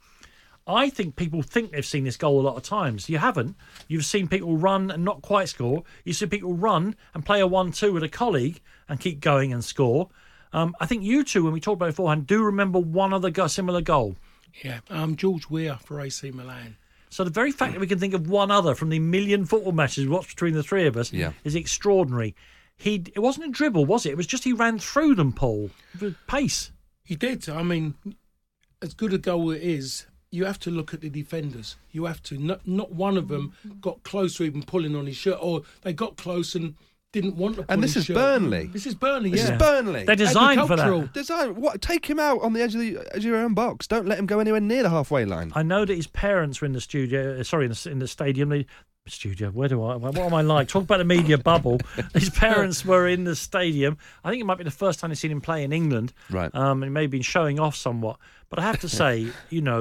I think people think they've seen this goal a lot of times. You haven't. You've seen people run and not quite score. You've seen people run and play a 1-2 with a colleague and keep going and score. I think you two, when we talked about it beforehand, do remember one other similar goal. Yeah, George Weah for AC Milan. So the very fact that we can think of one other from the million football matches we watched between the three of us is extraordinary. It wasn't a dribble, was it? It was just he ran through them, Paul, with pace. He did. I mean, as good a goal it is, you have to look at the defenders. You have to. Not one of them got close to even pulling on his shirt, or they got close and didn't want to pull and this his is shirt. Burnley. This is Burnley, This is Burnley. They're designed for that. What? Take him out on the edge of your own box. Don't let him go anywhere near the halfway line. I know that his parents were in the studio. Sorry, in the stadium. Studio. What am I like? Talk about the media bubble. His parents were in the stadium. I think it might be the first time they've seen him play in England. Right. He may have been showing off somewhat. But I have to say,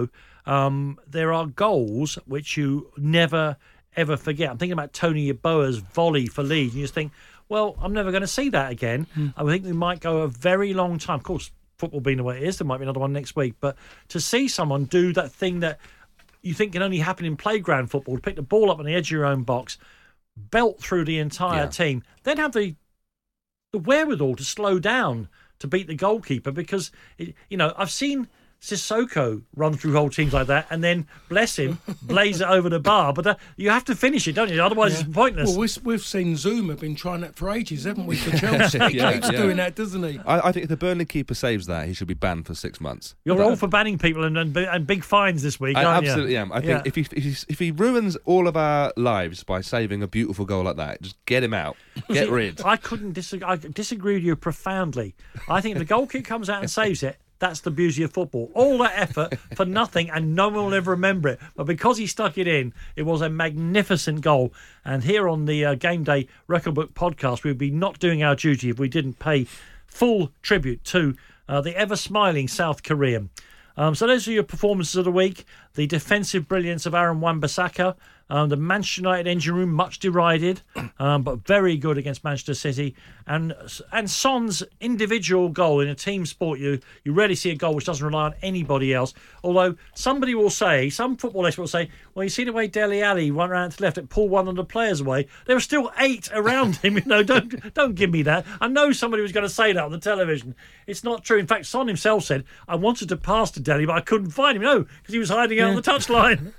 there are goals which you never, ever forget. I'm thinking about Tony Yeboah's volley for Leeds. And you just think, well, I'm never going to see that again. I think we might go a very long time. Of course, football being the way it is, there might be another one next week. But to see someone do that thing that you think can only happen in playground football, to pick the ball up on the edge of your own box, belt through the entire team, then have the wherewithal to slow down to beat the goalkeeper, because I've seen Sissoko run through whole teams like that and then, bless him, blaze it over the bar. But you have to finish it, don't you? Otherwise it's pointless. Well, we've seen Zuma been trying that for ages, haven't we, for Chelsea? He keeps doing that, doesn't he? I think if the Burnley keeper saves that, he should be banned for 6 months. You're all for banning people and big fines this week, aren't you? I absolutely am. I think if he ruins all of our lives by saving a beautiful goal like that, just get him out. Get rid. I couldn't disagree. I disagree with you profoundly. I think if the goal kick comes out and saves it, that's the beauty of football. All that effort for nothing, and no one will ever remember it. But because he stuck it in, it was a magnificent goal. And here on the Game Day Record Book podcast, we'd be not doing our duty if we didn't pay full tribute to the ever-smiling South Korean. So those are your performances of the week. The defensive brilliance of Aaron Wan-Bissaka. The Manchester United engine room, much derided, but very good against Manchester City. And Son's individual goal in a team sport, you rarely see a goal which doesn't rely on anybody else. Although somebody will say, some football expert will say, well, you see the way Dele Alli went around to the left, it pulled one of the players away. There were still 8 around him. Don't give me that. I know somebody was going to say that on the television. It's not true. In fact, Son himself said, I wanted to pass to Dele, but I couldn't find him. No, because he was hiding out on the touchline.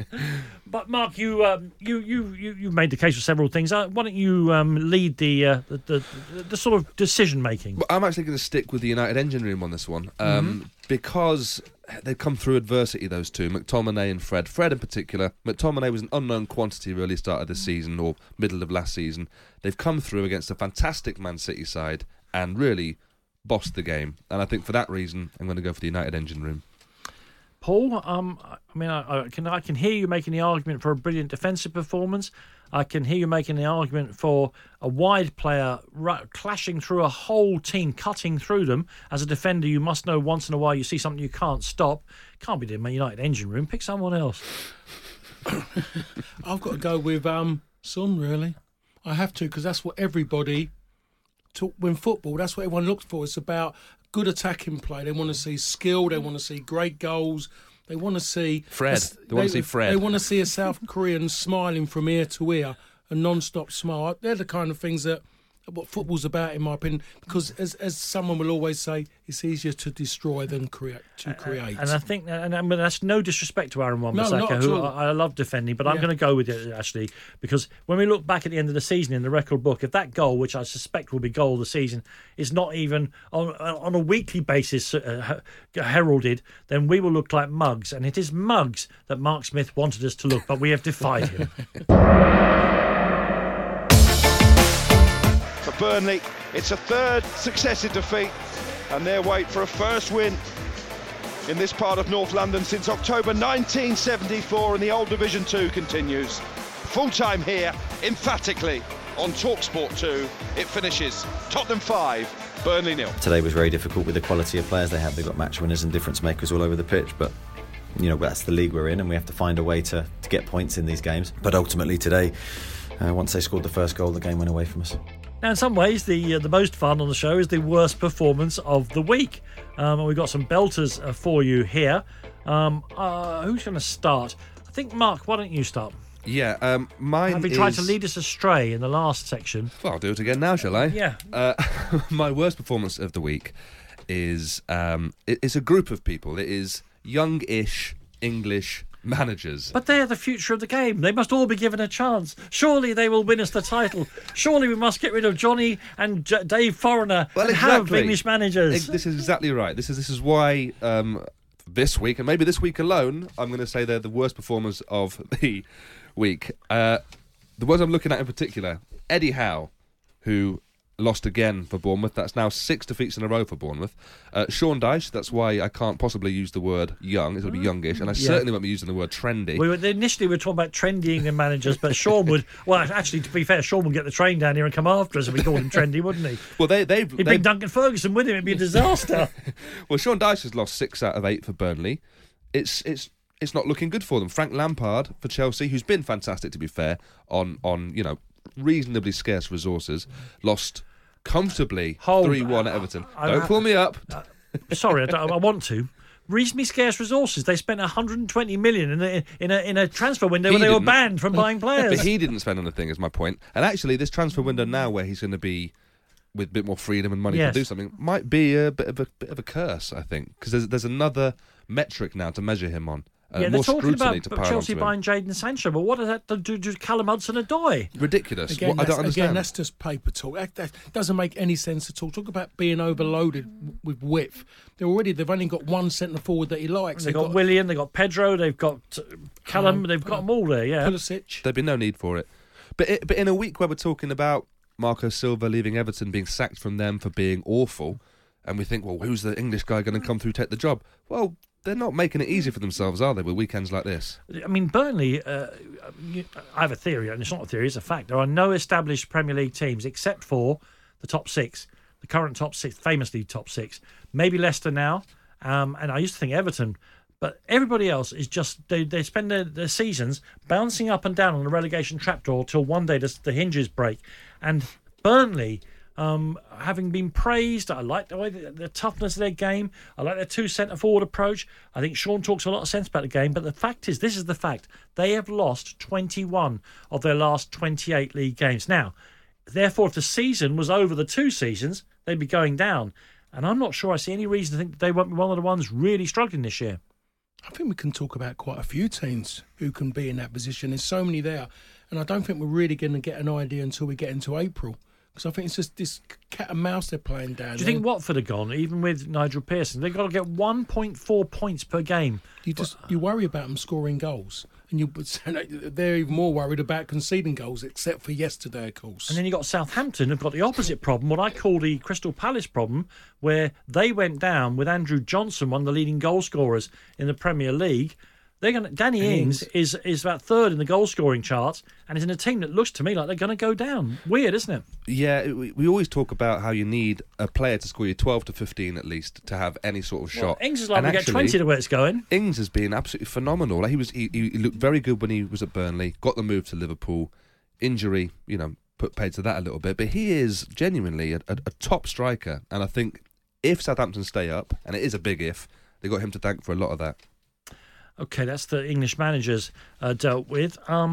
But Mark, you made the case for several things. Why don't you lead the sort of decision making? Well, I'm actually going to stick with the United engine room on this one because they've come through adversity. Those two, McTominay and Fred. Fred in particular. McTominay was an unknown quantity early start of this season or middle of last season. They've come through against a fantastic Man City side and really bossed the game. And I think for that reason, I'm going to go for the United engine room. Paul, I can hear you making the argument for a brilliant defensive performance. I can hear you making the argument for a wide player clashing through a whole team, cutting through them. As a defender, you must know once in a while you see something you can't stop. Can't be the Man United engine room. Pick someone else. I've got to go with Son, really. I have to, because that's what everybody when football, that's what everyone looks for. It's about good attacking play. They want to see skill. They want to see great goals. They want to see Fred. They want to see Fred. They want to see a South Korean smiling from ear to ear, a non-stop smile. They're the kind of things that what football's about, in my opinion. Because as someone will always say, it's easier to destroy than create. And I think, and that's no disrespect to Aaron Wan-Bissaka, who I love defending, but I'm going to go with it actually, because when we look back at the end of the season in the record book, if that goal, which I suspect will be goal of the season, is not even on a weekly basis heralded, then we will look like mugs, and it is mugs that Mark Smith wanted us to look, but we have defied him. For Burnley, it's a third successive defeat, and their wait for a first win in this part of North London since October 1974, and the old Division 2 continues. Full time here, emphatically, on TalkSport 2. It finishes Tottenham 5, Burnley 0. Today was very difficult with the quality of players they have. They've got match winners and difference makers all over the pitch, but that's the league we're in, and we have to find a way to get points in these games. But ultimately today, once they scored the first goal, the game went away from us. Now, in some ways, the most fun on the show is the worst performance of the week. And we've got some belters for you here. Who's going to start? I think, Mark, why don't you start? Yeah, mine Having tried to lead us astray in the last section. Well, I'll do it again now, shall I? Yeah. My worst performance of the week is it's a group of people. It is young-ish English managers. But they're the future of the game. They must all be given a chance. Surely they will win us the title. Surely we must get rid of Johnny and Dave Foreigner and have English managers. This is exactly right. This is why this week, and maybe this week alone, I'm going to say they're the worst performers of the week. The ones I'm looking at in particular, Eddie Howe, who lost again for Bournemouth. That's now 6 defeats in a row for Bournemouth. Sean Dyche, that's why I can't possibly use the word young. It's going to be youngish, and I certainly won't be using the word trendy. Initially we were talking about trendy England managers, but Sean would... Well, actually, to be fair, Sean would get the train down here and come after us if we called him trendy, wouldn't he? Well, He'd bring Duncan Ferguson with him. It'd be a disaster. Well, Sean Dyche has lost 6 out of 8 for Burnley. It's not looking good for them. Frank Lampard for Chelsea, who's been fantastic, to be fair, on reasonably scarce resources, lost comfortably 3-1 at Everton. Don't pull me up. Sorry, I want to. Reasonably scarce resources. They spent 120 million in a transfer window where they were banned from buying players. But he didn't spend anything, is my point. And actually, this transfer window now, where he's going to be with a bit more freedom and money to do something, might be a bit of a curse, I think, because there's another metric now to measure him on. They're talking about Chelsea buying Jadon Sancho, but what does that do to Callum Hudson-Odoi? Ridiculous. Again, I don't understand. Again, that's just paper talk. That doesn't make any sense at all. Talk about being overloaded with width. They've only got one centre forward that he likes. They've got Willian, they've got Pedro, they've got Callum, they've got them all there, yeah. Pulisic. There'd be no need for it. But in a week where we're talking about Marco Silva leaving Everton, being sacked from them for being awful, and we think, well, who's the English guy going to come through, take the job? Well, they're not making it easy for themselves, are they, with weekends like this? I mean, Burnley, I have a theory, and it's not a theory, it's a fact. There are no established Premier League teams except for the top 6, the current top 6, famously top 6. Maybe Leicester now, and I used to think Everton. But everybody else is just, they spend their seasons bouncing up and down on the relegation trapdoor till one day the hinges break. And Burnley, having been praised, I like the way the toughness of their game. I like their 2 centre-forward approach. I think Sean talks a lot of sense about the game. But the fact is, this is the fact, they have lost 21 of their last 28 league games. Now, therefore, if the season was over the 2 seasons, they'd be going down. And I'm not sure I see any reason to think that they won't be one of the ones really struggling this year. I think we can talk about quite a few teams who can be in that position. There's so many there. And I don't think we're really going to get an idea until we get into April. Because I think it's just this cat and mouse they're playing down. Do you think Watford are gone, even with Nigel Pearson? They've got to get 1.4 points per game. You worry about them scoring goals. And they're even more worried about conceding goals, except for yesterday, of course. And then you got Southampton, who've got the opposite problem, what I call the Crystal Palace problem, where they went down with Andrew Johnson, one of the leading goal scorers in the Premier League. Danny Ings is about 3rd in the goal scoring charts, and is in a team that looks to me like they're going to go down. Weird, isn't it? Yeah, we always talk about how you need a player to score you 12 to 15 at least to have any sort of shot. Ings is like to get 20 the way it's going. Ings has been absolutely phenomenal. He looked very good when he was at Burnley, got the move to Liverpool. Injury, put paid to that a little bit, but he is genuinely a top striker, and I think if Southampton stay up, and it is a big if, they got him to thank for a lot of that. Okay, that's the English managers dealt with.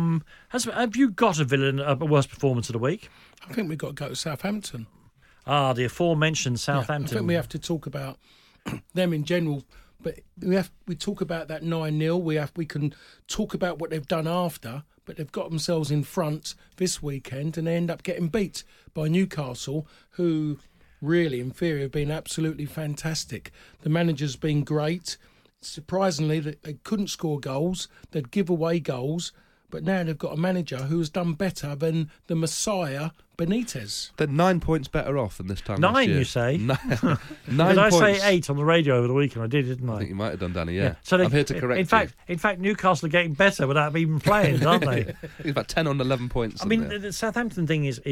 Have you got a worst performance of the week? I think we've got to go to Southampton. The aforementioned Southampton. I think we have to talk about them in general, but we talk about that 9-0. We can talk about what they've done after, but they've got themselves in front this weekend, and they end up getting beat by Newcastle, who really, in theory, have been absolutely fantastic. The manager's been great. Surprisingly, they couldn't score goals. They'd give away goals. But now they've got a manager who has done better than the Messiah, Benitez. They're 9 points better off than this time last 9, year. you say? 9 Did I points. say 8 on the radio over the weekend? I did, didn't I? I think you might have done, Danny, yeah. So I'm here to correct you. In fact, Newcastle are getting better without even playing, aren't they? It's about 10 on 11 points. I mean, the Southampton thing is,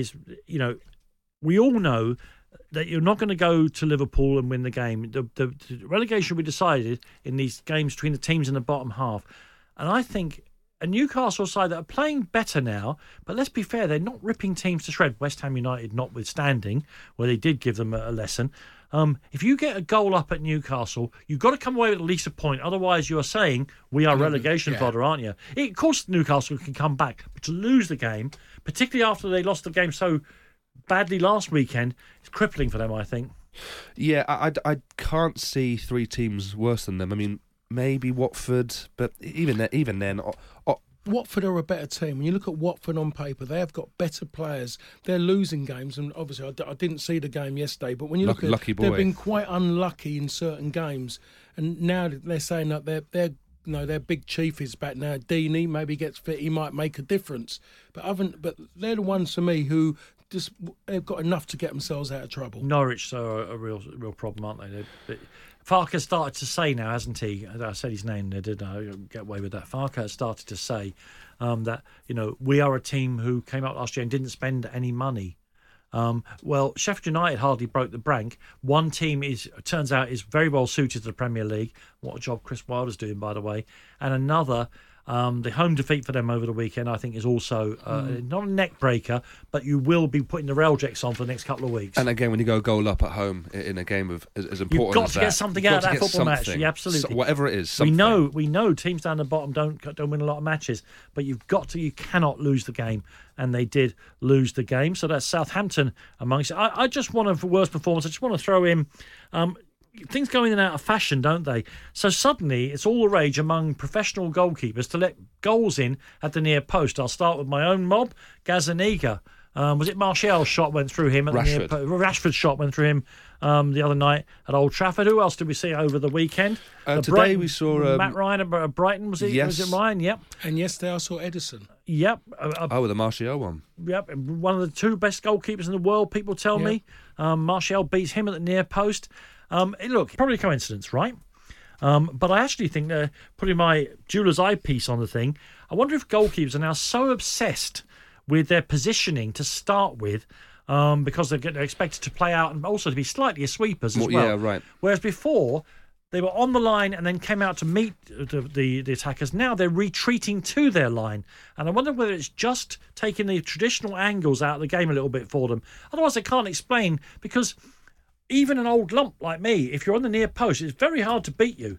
we all know that you're not going to go to Liverpool and win the game. The relegation will be decided in these games between the teams in the bottom half. And I think a Newcastle side that are playing better now, but let's be fair, they're not ripping teams to shred. West Ham United notwithstanding, where they did give them a lesson. If you get a goal up at Newcastle, you've got to come away with at least a point. Otherwise, you are saying we are relegation fodder, aren't you? Of course, Newcastle can come back, but to lose the game, particularly after they lost the game so badly last weekend, it's crippling for them, I think. Yeah, I can't see 3 teams worse than them. I mean, maybe Watford, but even then. Watford are a better team. When you look at Watford on paper, they have got better players. They're losing games, and obviously I didn't see the game yesterday, but when you look at it, they've been quite unlucky in certain games. And now they're saying that their big chief is back now. Deeney maybe gets fit, he might make a difference. But they're the ones for me who they've got enough to get themselves out of trouble. Norwich are a real problem, aren't they? Farke started to say now, hasn't he? I said his name there, didn't I? Get away with that. Farke has started to say that, we are a team who came out last year and didn't spend any money. Well, Sheffield United hardly broke the bank. One team turns out is very well suited to the Premier League. What a job Chris Wilder's doing, by the way. And another, the home defeat for them over the weekend, I think, is also not a neck breaker, but you will be putting the Railjex on for the next couple of weeks. And again, when you go goal up at home in a game of as important you've got as to get something out of that football match. Yeah, absolutely. So whatever it is, something. We know teams down the bottom don't win a lot of matches, but you cannot lose the game. And they did lose the game. So that's Southampton amongst it. I just want a worse performance. I just want to throw in things go in and out of fashion, don't they? So suddenly it's all the rage among professional goalkeepers to let goals in at the near post. I'll start with my own mob, Gazzaniga. Was it Martial's shot went through him? At the near post? Rashford's shot went through him the other night at Old Trafford. Who else did we see over the weekend? Today we saw Matt Ryan at Brighton. Was it? Yes. Was it Ryan? Yep. And yesterday I saw Edison. Yep. The Martial one. Yep. One of the 2 best goalkeepers in the world, people tell me. Martial beats him at the near post. Look, probably a coincidence, right? But I actually think, putting my jeweler's eyepiece on the thing, I wonder if goalkeepers are now so obsessed with their positioning to start with, because they're expected to play out and also to be slightly sweepers as well. Yeah, right. Whereas before, they were on the line and then came out to meet the attackers. Now they're retreating to their line. And I wonder whether it's just taking the traditional angles out of the game a little bit for them. Otherwise, I can't explain, because even an old lump like me, if you're on the near post, it's very hard to beat you.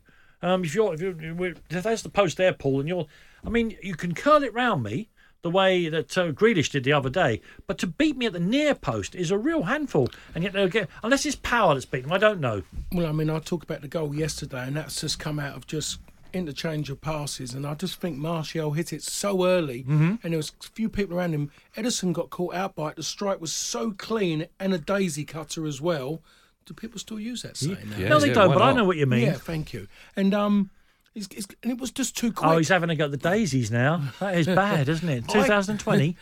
If there's the post there, Paul, and you can curl it round me the way that Grealish did the other day, but to beat me at the near post is a real handful, and yet they'll get, unless it's power that's beaten them, I don't know. Well, I talked about the goal yesterday, and that's just come out of just interchange of passes, and I just think Martial hit it so early, and there was a few people around him. Edison got caught out by it. The strike was so clean, and a daisy cutter as well. Do people still use that saying? No, they don't, but I know what you mean. Yeah, thank you. And and it was just too quick. Oh, he's having a go at the daisies now. That is bad, isn't it? 2020.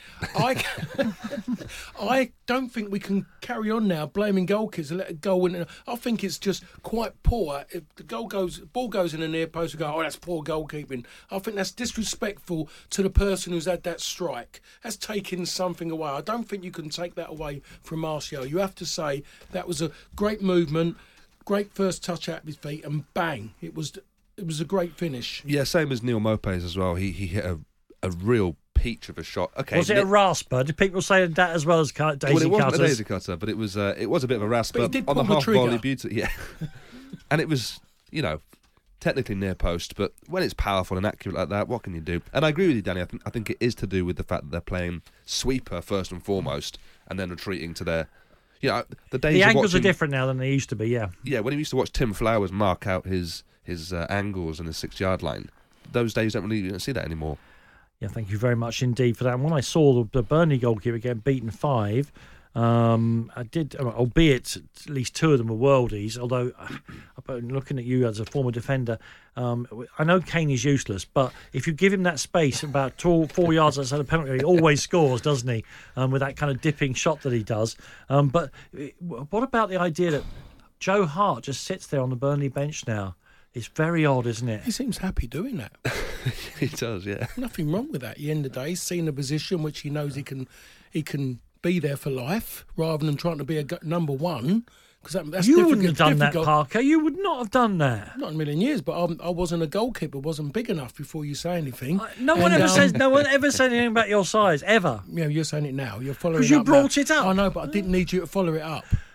I don't think we can carry on now blaming goalkeepers and let it go in. I think it's just quite poor. If the ball goes in the near post, we go, oh, that's poor goalkeeping. I think that's disrespectful to the person who's had that strike. That's taking something away. I don't think you can take that away from Martial. You have to say that was a great movement, great first touch out of his feet, and bang, it was a great finish. Yeah, same as Neil Mopes as well. He hit a real peach of a shot. Okay, was it a rasper? Did people say that as well as daisy cutters? Well, it wasn't a daisy cutter, but it was a bit of a rasper on the half volley beauty. Yeah, and it was technically near post, but when it's powerful and accurate like that, what can you do? And I agree with you, Danny. I think it is to do with the fact that they're playing sweeper first and foremost, and then retreating to their. The angles are different now than they used to be. Yeah, when we used to watch Tim Flowers mark out his angles and his 6-yard line, those days don't really see that anymore. Yeah, thank you very much indeed for that. And when I saw the Burnley goalkeeper get beaten 5, I did, albeit at least 2 of them were worldies, although looking at you as a former defender, I know Kane is useless, but if you give him that space about 4 yards outside the penalty, he always scores, doesn't he, with that kind of dipping shot that he does. But what about the idea that Joe Hart just sits there on the Burnley bench now? It's very odd, isn't it? He seems happy doing that. He does, yeah. Nothing wrong with that. At the end of the day, he's seen a position which he knows he can be there for life, rather than trying to be a number one. Because that's you wouldn't have done that, Parker. You would not have done that. Not in a million years. But I wasn't a goalkeeper. Wasn't big enough before you say anything. No one ever says anything about your size ever. Yeah, you're saying it now. You're following. Because you brought it up. I know, but I didn't need you to follow it up.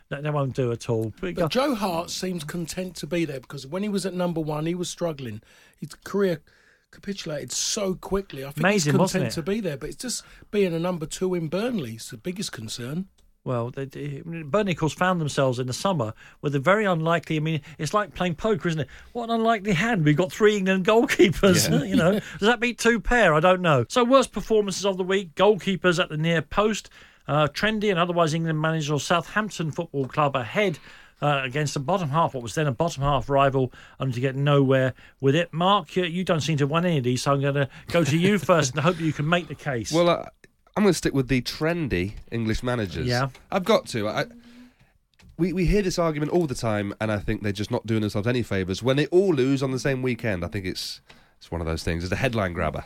They won't do at all. But Joe Hart seems content to be there because when he was at number 1, he was struggling. His career capitulated so quickly. I think Amazing, he's wasn't content to be there, but it's just being a number 2 in Burnley is the biggest concern. Well, Burnley, of course, found themselves in the summer with a very unlikely... I mean, it's like playing poker, isn't it? What an unlikely hand. We've got 3 England goalkeepers. Yeah. Does that beat 2 pair? I don't know. So, worst performances of the week. Goalkeepers at the near post. Trendy and otherwise England manager of Southampton Football Club ahead against the bottom half, what was then a bottom half rival, only to get nowhere with it. Mark, you don't seem to have won any of these, so I'm going to go to you first and hope that you can make the case. Well, I'm going to stick with the trendy English managers. Yeah. I've got to. We hear this argument all the time, and I think they're just not doing themselves any favours. When they all lose on the same weekend, I think it's one of those things. It's a headline grabber.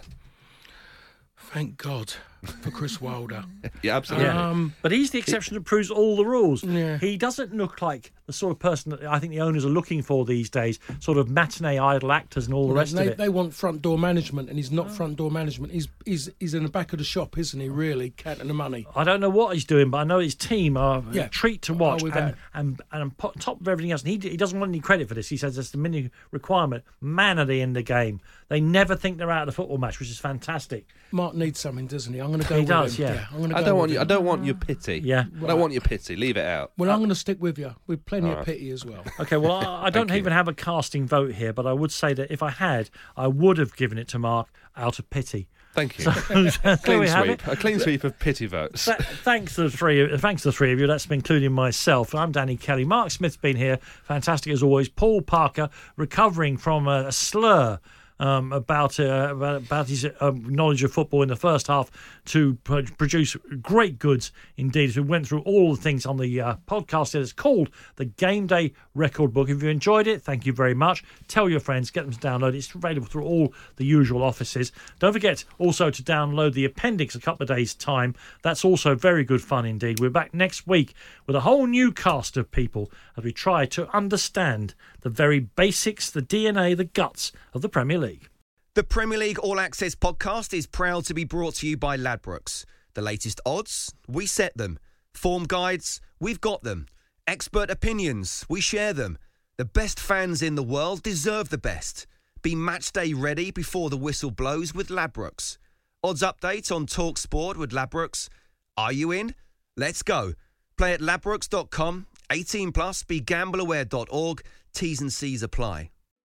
Thank God for Chris Wilder. Yeah, absolutely. But he's the exception that proves all the rules. Yeah. He doesn't look like the sort of person that I think the owners are looking for these days, sort of matinee idol actors and all the rest of it. They want front door management, and he's not front door management. He's in the back of the shop, isn't he, really, counting the money. I don't know what he's doing, but I know his team are a treat to watch and on top of everything else. And he doesn't want any credit for this. He says that's the minimum requirement. Man, are they in the game. They never think they're out of the football match, which is fantastic. Mark needs something, doesn't he? I'm going to go with him. Yeah. I don't want your pity. Yeah. I don't want your pity. Leave it out. Well, I'm going to stick with you. With plenty of pity as well. Okay, well, I don't even have a casting vote here, but I would say that if I had, I would have given it to Mark out of pity. Thank you. So, clean sweep. A clean sweep of pity votes. Thanks to the three of you. That's including myself. I'm Danny Kelly. Mark Smith's been here. Fantastic as always. Paul Parker recovering from a slur about his knowledge of football in the first half to produce great goods indeed. So we went through all the things on the podcast. It's called the Game Day Record Book. If you enjoyed it, thank you very much. Tell your friends, get them to download it. It's available through all the usual offices. Don't forget also to download the appendix a couple of days' time. That's also very good fun indeed. We're back next week with a whole new cast of people as we try to understand the very basics, the DNA, the guts of the Premier League. The Premier League All Access podcast is proud to be brought to you by Ladbrokes. The latest odds, we set them. Form guides, we've got them. Expert opinions, we share them. The best fans in the world deserve the best. Be match day ready before the whistle blows with Ladbrokes. Odds update on TalkSport with Ladbrokes. Are you in? Let's go. Play at ladbrokes.com. 18 plus. BeGambleAware.org. T's and C's apply.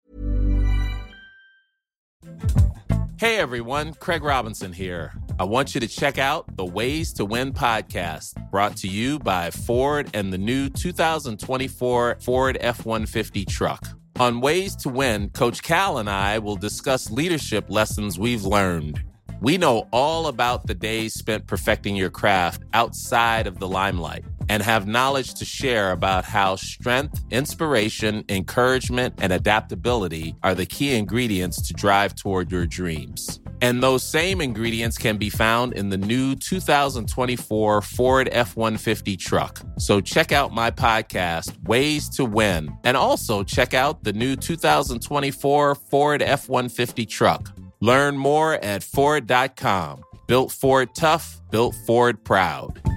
Hey everyone, Craig Robinson here. I want you to check out the Ways to Win podcast, brought to you by Ford and the new 2024 Ford F-150 truck. On Ways to Win, Coach Cal and I will discuss leadership lessons we've learned. We know all about the days spent perfecting your craft outside of the limelight and have knowledge to share about how strength, inspiration, encouragement, and adaptability are the key ingredients to drive toward your dreams. And those same ingredients can be found in the new 2024 Ford F-150 truck. So check out my podcast, Ways to Win, and also check out the new 2024 Ford F-150 truck. Learn more at Ford.com. Built Ford tough, built Ford proud.